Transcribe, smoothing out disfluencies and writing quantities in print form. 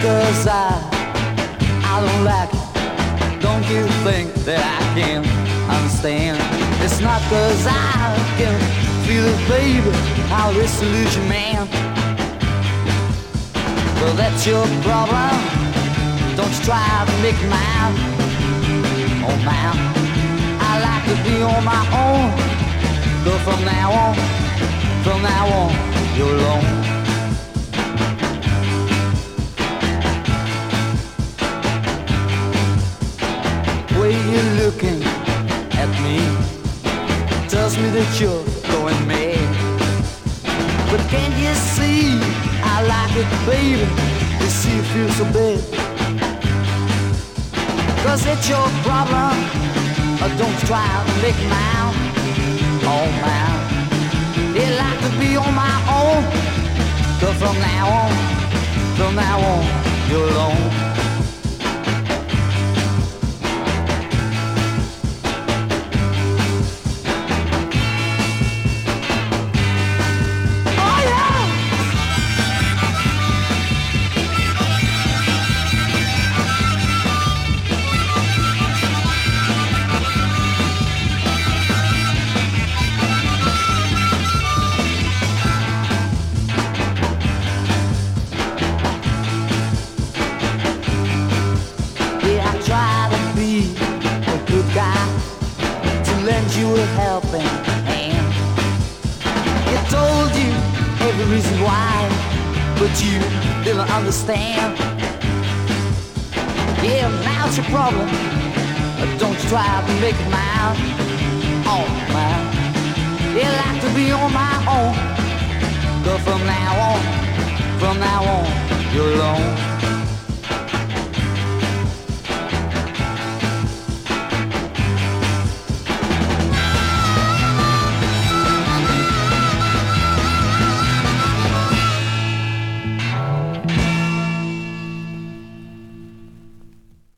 'cause I don't like it. Don't you think that I can understand? It's not 'cause I can feel it, baby, how disillusion, man. Well, that's your problem. Don't you try to make it mine. Oh, man, I like to be on my own. But from now on, you're alone. Way you're looking at me tells me that you're going mad. But can't you see I like it, baby? You see you feel so bad. 'Cause it's your problem. Don't try to make it mine. Oh man, I like to be on my own. But from now on, you're alone. You a helping hand. He told you every reason why, but you didn't understand. Yeah, now it's your problem. Don't you try to make it mine. Oh man, I like to be on my own. But from now on, you're alone.